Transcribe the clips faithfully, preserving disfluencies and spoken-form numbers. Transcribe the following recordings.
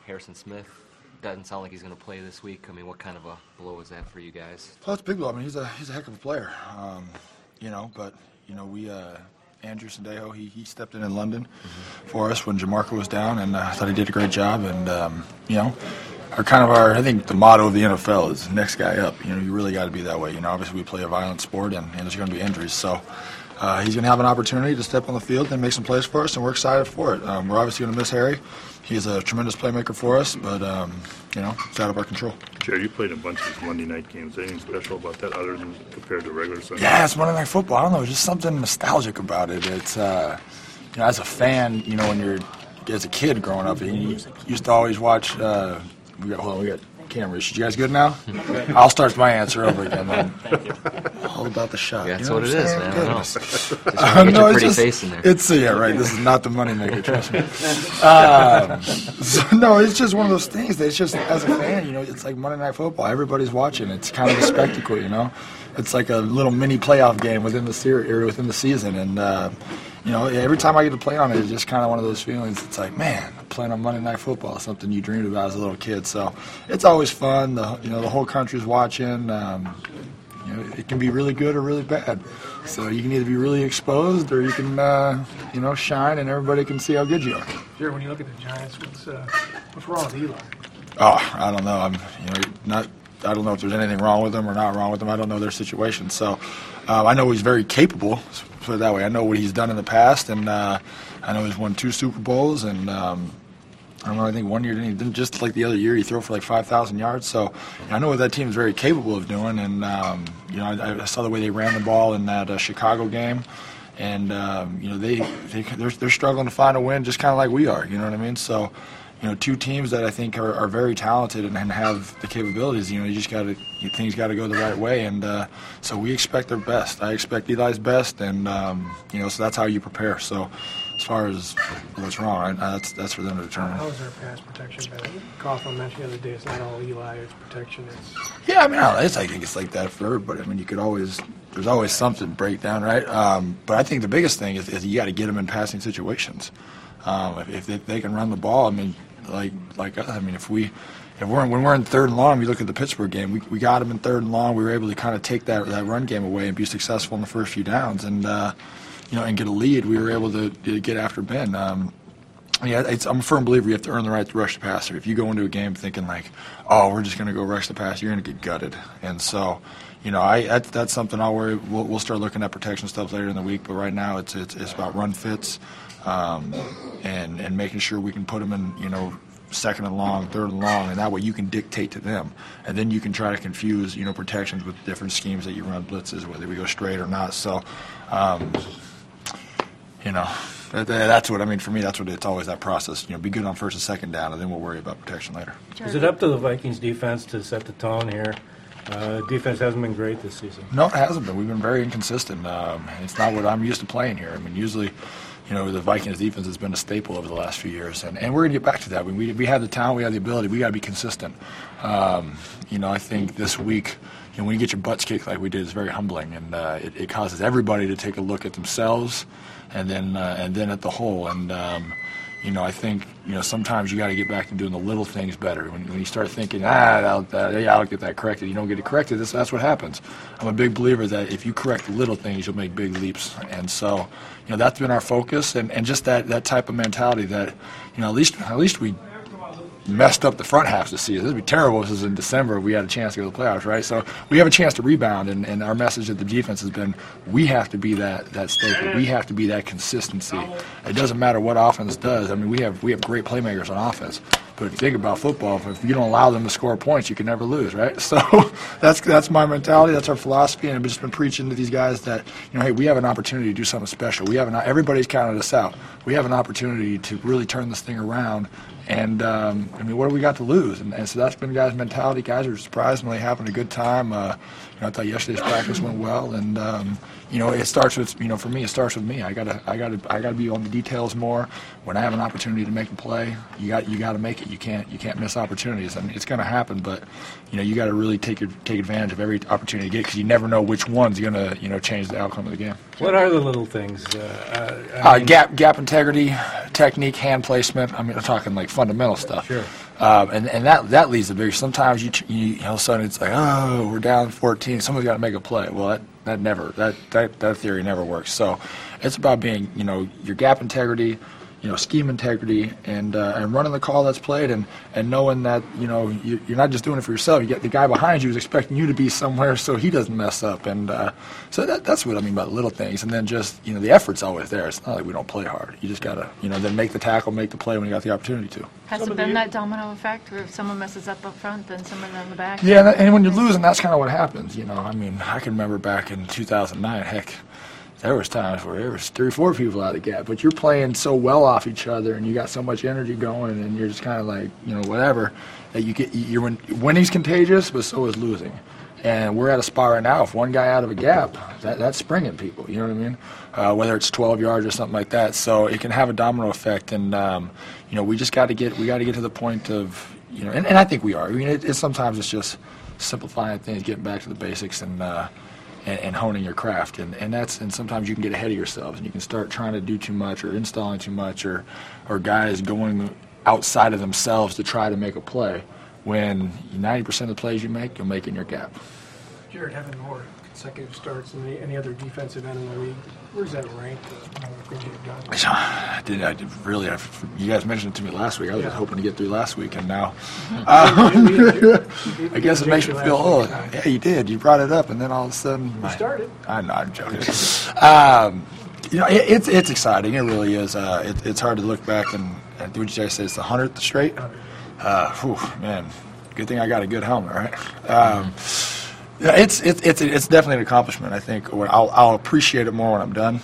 Harrison Smith doesn't sound like he's going to play this week. I mean, what kind of a blow is that for you guys? Well, it's a big blow. I mean, he's a he's a heck of a player, um, you know. But you know, we uh, Andrew Sendejo, he he stepped in in London mm-hmm. for us when Jamarco was down, and uh, I thought he did a great job. And um, you know, our kind of our I think the motto of the N F L is next guy up. You know, you really got to be that way. You know, obviously we play a violent sport, and, and there's going to be injuries, so. Uh, he's going to have an opportunity to step on the field and make some plays for us, and we're excited for it. Um, we're obviously going to miss Harry. He's a tremendous playmaker for us, but, um, you know, it's out of our control. Jared, you played a bunch of these Monday night games. Anything special about that other than compared to regular Sunday? Yeah, it's Monday Night Football. I don't know, just something nostalgic about it. It's, uh, you know, as a fan, you know, when you're, as a kid growing up, you used to always watch, uh, we got, hold on, we got cameras. You guys good now? I'll start my answer over again, man. Thank you. All about the shot. Yeah, that's you know what, what it is, man. Goodness. Just want to get no, your pretty just, face in there. It's, uh, yeah, right. This is not the money maker, trust me. Um, so, no, it's just one of those things that it's just, as a fan, you know, it's like Monday Night Football. Everybody's watching. It's kind of a spectacle, you know. It's like a little mini playoff game within the series or within the season, and uh, you know, every time I get to play on it, it's just kind of one of those feelings. It's like, man, playing on Monday Night Football is something you dreamed about as a little kid. So it's always fun. The you know the whole country's watching. Um, you know, it can be really good or really bad. So you can either be really exposed or you can uh, you know shine, and everybody can see how good you are. Jared, when you look at the Giants, what's uh, what's wrong with Eli? Oh, I don't know. I'm you know not. I don't know if there's anything wrong with them or not wrong with them. I don't know their situation. So um, I know he's very capable, let's put it that way. I know what he's done in the past, and uh, I know he's won two Super Bowls. And um, I don't know, I think one year, didn't he, didn't just like the other year, he threw for like five thousand yards. So I know what that team is very capable of doing. And, um, you know, I, I saw the way they ran the ball in that uh, Chicago game. And, um, you know, they, they, they're, they're struggling to find a win just kind of like we are, you know what I mean? So, you know, two teams that I think are, are very talented and, and have the capabilities. You know, you just got to things got to go the right way, and uh, so we expect their best. I expect Eli's best, and um, you know, so that's how you prepare. So, as far as what's wrong, I, that's that's for them to determine. How is their pass protection better? Coughlin mentioned the other day it's not all Eli; it's protection. It's yeah, I mean, I, it's, I think it's like that for everybody. I mean, you could always there's always something to break down, right? Um, but I think the biggest thing is, is you got to get them in passing situations. Um, if, if they, they can run the ball, I mean. Like, like I mean, if we, if we're when we're in third and long, we look at the Pittsburgh game. We we got them in third and long. We were able to kind of take that that run game away and be successful in the first few downs, and uh, you know, and get a lead. We were able to, to get after Ben. Um, yeah, it's, I'm a firm believer you have to earn the right to rush the passer. If you go into a game thinking like, oh, we're just going to go rush the passer, you're going to get gutted. And so, you know, I that's, that's something I'll worry. We'll, we'll start looking at protection stuff later in the week. But right now, it's it's, it's about run fits. Um, and and making sure we can put them in, you know, second and long, third and long, and that way you can dictate to them, and then you can try to confuse, you know, protections with different schemes that you run blitzes, whether we go straight or not. So, um, you know, that, that's what I mean. For me, that's what it's always that process. You know, be good on first and second down, and then we'll worry about protection later. Is it up to the Vikings defense to set the tone here? Uh, defense hasn't been great this season. No, it hasn't been. We've been very inconsistent. Um, it's not what I'm used to playing here. I mean, usually, you know, the Vikings defense has been a staple over the last few years, and, and we're going to get back to that. We, we we have the talent, we have the ability, we got to be consistent. Um, you know, I think this week, you know, when you get your butts kicked like we did, it's very humbling, and uh, it, it causes everybody to take a look at themselves, and then uh, and then at the whole. And um, you know, I think, you know, sometimes you got to get back to doing the little things better. When, when you start thinking, ah, I'll, uh, yeah, I'll get that corrected, you don't get it corrected, that's, that's what happens. I'm a big believer that if you correct the little things, you'll make big leaps. And so, you know, that's been our focus, and, and just that, that type of mentality that, you know, at least at least we messed up the front half of the season. This would be terrible if this was in December. We had a chance to go to the playoffs, right? So we have a chance to rebound, and, and our message to the defense has been we have to be that that staple. We have to be that consistency. It doesn't matter what offense does. I mean, we have we have great playmakers on offense. But if you think about football, if you don't allow them to score points, you can never lose, right? So that's that's my mentality. That's our philosophy, and I've just been preaching to these guys that, you know, hey, we have an opportunity to do something special. We have an everybody's counted us out. We have an opportunity to really turn this thing around. And, um, I mean, what do we got to lose? And, and so that's been guys' mentality. Guys are surprisingly having a good time. Uh, you know, I thought yesterday's practice went well. And, um, you know, it starts with, you know, for me, it starts with me. I got to I gotta, I gotta be on the details more. When I have an opportunity to make a play, you got you got to make it. You can't you can't miss opportunities. I mean, it's going to happen, but, you know, you got to really take your, take advantage of every opportunity you get, because you never know which one's going to, you know, change the outcome of the game. What are the little things? Uh, I uh, mean, gap gap integrity, technique, hand placement. I mean, I'm talking like fundamental stuff. Sure. Um, and, and that that leads to bigger. Sometimes you, you all of a sudden it's like, oh, we're down fourteen. Someone's got to make a play. Well, that, that never that, that that theory never works. So it's about being, you know, your gap integrity, you know, scheme integrity, and uh, and running the call that's played, and, and knowing that, you know, you, you're not just doing it for yourself. You get the guy behind you is expecting you to be somewhere so he doesn't mess up, and uh, so that, that's what I mean by the little things. And then just, you know, the effort's always there. It's not like we don't play hard. You just gotta, you know, then make the tackle, make the play when you got the opportunity to. Has Some it of been the- that domino effect where if someone messes up up front, then someone in the back? Yeah, and, that- and when you're losing, that's kind of what happens. You know, I mean, I can remember back in two thousand nine, heck, there was times where there was three or four people out of the gap, but you're playing so well off each other, and you got so much energy going, and you're just kind of like, you know, whatever, that you get. You're win, winning's contagious, but so is losing. And we're at a spot right now. If one guy out of a gap, that, that's springing people. You know what I mean? Uh, whether it's twelve yards or something like that, so it can have a domino effect. And um, you know, we just got to get we got to get to the point of, you know, and, and I think we are. I mean, it, it's sometimes it's just simplifying things, getting back to the basics, and. Uh, And, and honing your craft, and, and that's and sometimes you can get ahead of yourselves, and you can start trying to do too much or installing too much, or or guys going outside of themselves to try to make a play, when ninety percent of the plays you make, you'll make in your gap. Jared, having more consecutive starts than any, any other defensive end in the league, where's that ranked? Uh, things you've done? I did, I did really. I, you guys mentioned it to me last week. I was Yeah. just hoping to get through last week, and now I I guess it makes me feel, oh, yeah, you did. You brought it up, and then all of a sudden, You started. I'm not I'm joking. um, you know, it, it's it's exciting. It really is. Uh, it, it's hard to look back and, and what you guys say, it's the hundredth straight. Uh, whew, man, good thing I got a good helmet, right? Um, yeah, it's it's it's it's definitely an accomplishment. I think when I'll I'll appreciate it more when I'm done.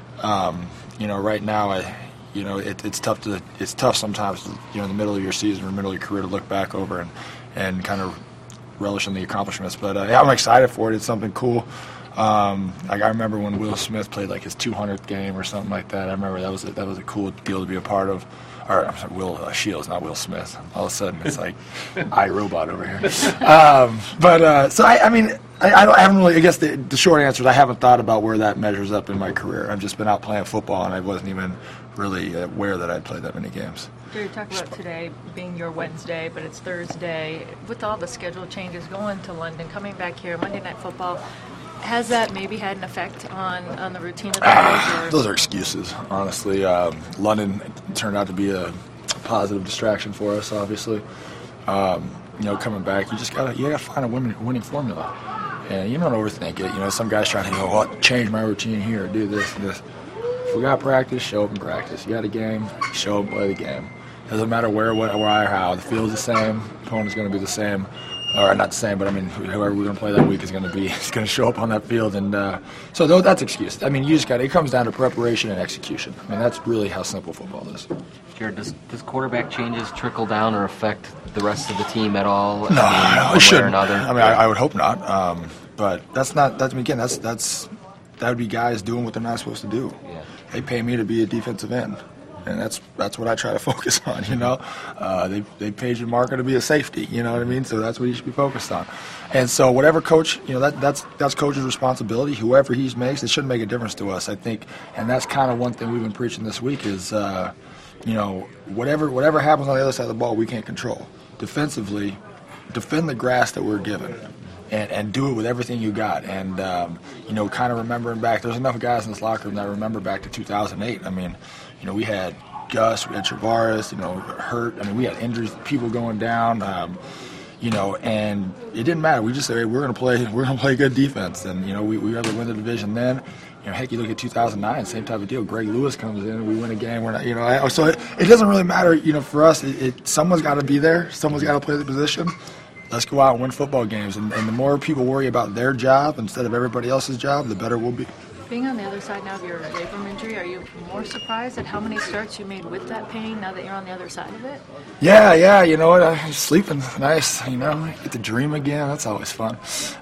Um, you know, right now, I, you know, it, it's tough to it's tough sometimes, you know, in the middle of your season or middle of your career to look back over and and kind of relish in the accomplishments. But uh, yeah, I'm excited for it. It's something cool. Um, like I remember when Will Smith played like his two hundredth game or something like that. I remember that was a, that was a cool deal to be a part of. Or I'm sorry, Will uh, Shields, not Will Smith. All of a sudden, it's like iRobot over here. Um, but uh, so I, I mean, I, I, don't, I haven't really. I guess the, the short answer is I haven't thought about where that measures up in my career. I've just been out playing football, and I wasn't even really aware that I'd played that many games. Jerry, talk about today being your Wednesday, but it's Thursday. With all the schedule changes, going to London, coming back here, Monday Night Football, has that maybe had an effect on, on the routine of the days? Those are excuses, honestly. Um, London turned out to be a positive distraction for us, obviously. Um, you know, coming back, you just gotta you gotta find a winning, winning formula, and you don't overthink it. You know, some guys trying to go, well, change my routine here, do this and this. If we got practice, show up and practice. You got a game, show up and play the game. Doesn't matter where, what, why, or how. The field's the same. Opponent's going to be the same. Or not the same, but I mean, whoever we're going to play that week is going to be is going to show up on that field, and uh, so though that's excuse. I mean, you just got it comes down to preparation and execution. I mean, that's really how simple football is. Jared, does, does quarterback changes trickle down or affect the rest of the team at all? No, I mean, no, one it way shouldn't. or another? I mean, I, I would hope not. Um, but that's not. That's again. That's that's that would be guys doing what they're not supposed to do. Yeah. They pay me to be a defensive end, and that's that's what I try to focus on. You know, uh, they they paid your marker to be a safety. You know what I mean? So that's what he should be focused on. And so whatever coach, you know, that that's that's coach's responsibility. Whoever he makes, it shouldn't make a difference to us, I think. And that's kind of one thing we've been preaching this week is, uh, you know, whatever whatever happens on the other side of the ball, we can't control. Defensively, defend the grass that we're given. And, and do it with everything you got. And, um, you know, kind of remembering back, there's enough guys in this locker room that remember back to two thousand eight. I mean, you know, we had Gus, we had Travaris, you know, hurt. I mean, we had injuries, people going down, um, you know, and it didn't matter. We just said, hey, we're going to play we're going to play good defense. And, you know, we, we were able to win the division then. You know, heck, you look at two thousand nine, same type of deal. Greg Lewis comes in, and we win a game. We're not, you know, so it, it doesn't really matter, you know, for us. It, it someone's got to be there. Someone's got to play the position. Let's go out and win football games. And, and the more people worry about their job instead of everybody else's job, the better we'll be. Being on the other side now of your labrum injury, are you more surprised at how many starts you made with that pain now that you're on the other side of it? Yeah, yeah, you know what? I'm sleeping nice, you know, get to dream again. That's always fun.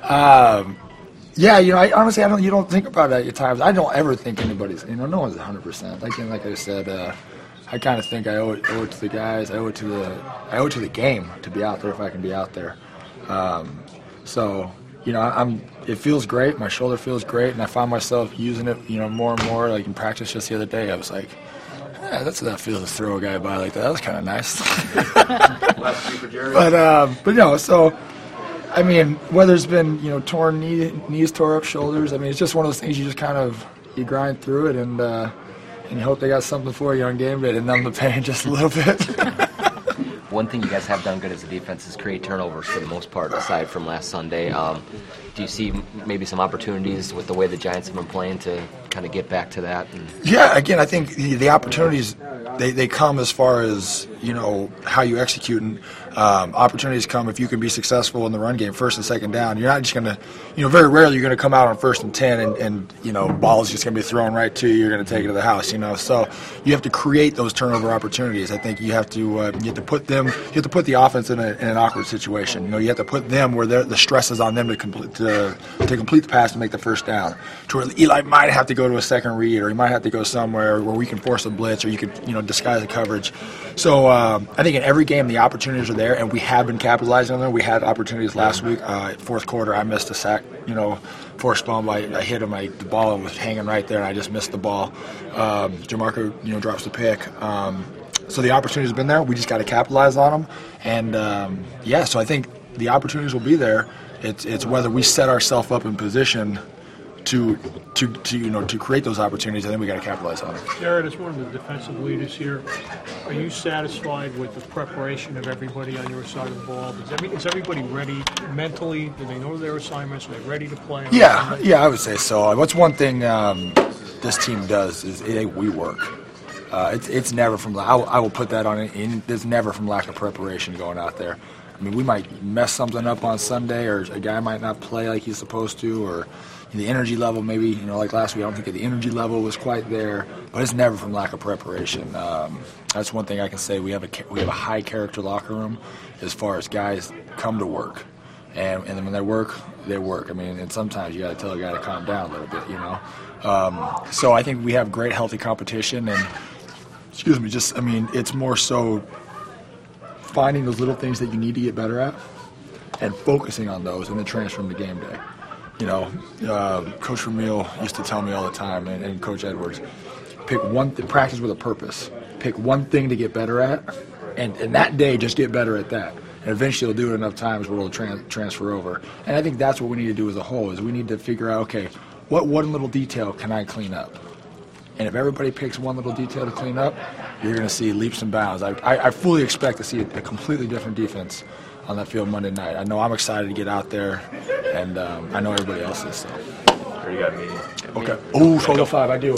Um, yeah, you know, I, honestly, I don't. You don't think about it at times. I don't ever think anybody's, you know, no one's one hundred percent. Like, like I said, uh, I kind of think I owe it, owe it to the guys. I owe it to the, I owe it to the game to be out there if I can be out there. Um, so, you know, I'm. It feels great. My shoulder feels great, and I find myself using it, you know, more and more. Like in practice just the other day, I was like, eh, Yeah, that's what that feels to throw a guy by like that. That was kind of nice. but um, but no, so I mean, whether it's been you know torn knee, knees, tore up shoulders. I mean, it's just one of those things you just kind of you grind through it and uh, and you hope they got something for you on game day to numb the pain just a little bit. One thing you guys have done good as a defense is create turnovers for the most part, aside from last Sunday. Um, do you see m- maybe some opportunities with the way the Giants have been playing to kind of get back to that? And Yeah, again, I think the, the opportunities, they, they come as far as, you know, how you execute. And um, opportunities come if you can be successful in the run game, first and second down. You're not just going to, you know, very rarely you're going to come out on first and ten and, and you know, ball is just going to be thrown right to you. You're going to take it to the house, you know. So you have to create those turnover opportunities. I think you have to uh, you have to put them, you have to put the offense in, a, in an awkward situation. You know, you have to put them where the stress is on them to complete, to, to complete the pass and make the first down. To where Eli might have to go to a second read, or he might have to go somewhere where we can force a blitz, or you could, you know, disguise the coverage. So um, I think in every game the opportunities are there, and we have been capitalizing on them. We had opportunities last week. Uh, fourth quarter, I missed a sack, you know, forced fumble. I, I hit him. I, the ball was hanging right there, and I just missed the ball. Um, Jamarco, you know, drops the pick. Um, so the opportunities have been there. We just got to capitalize on them. And um, yeah, so I think the opportunities will be there. It's it's whether we set ourselves up in position to to to you know to create those opportunities, and then we got to capitalize on it. Jared, as one of the defensive leaders here, are you satisfied with the preparation of everybody on your side of the ball? Is, every, is everybody ready mentally? Do they know their assignments? Are they ready to play? on Yeah, Sunday? yeah, I would say so. What's one thing um, this team does is it, we work. Uh, it's it's never from. I will, I will put that on it. In, there's never from lack of preparation going out there. I mean, we might mess something up on Sunday, or a guy might not play like he's supposed to, or the energy level maybe, you know, like last week, I don't think the energy level was quite there, but it's never from lack of preparation. Um, that's one thing I can say. We have a we have a high character locker room as far as guys come to work, and and then when they work, they work. I mean, and sometimes you got to tell a guy to calm down a little bit, you know. Um, so I think we have great healthy competition, and excuse me, just I mean, it's more so finding those little things that you need to get better at and focusing on those and then transferring to game day. You know, uh, Coach Ramil used to tell me all the time, and, and Coach Edwards, pick one th- practice with a purpose. Pick one thing to get better at, and, and that day just get better at that. And eventually you'll do it enough times where it'll tran- transfer over. And I think that's what we need to do as a whole, is we need to figure out, okay, what one little detail can I clean up? And if everybody picks one little detail to clean up, you're going to see leaps and bounds. I, I, I fully expect to see a, a completely different defense on that field Monday night. I know I'm excited to get out there, and um, I know everybody else is. So. Or you got a meeting? Okay. Oh, twelve oh five, I do.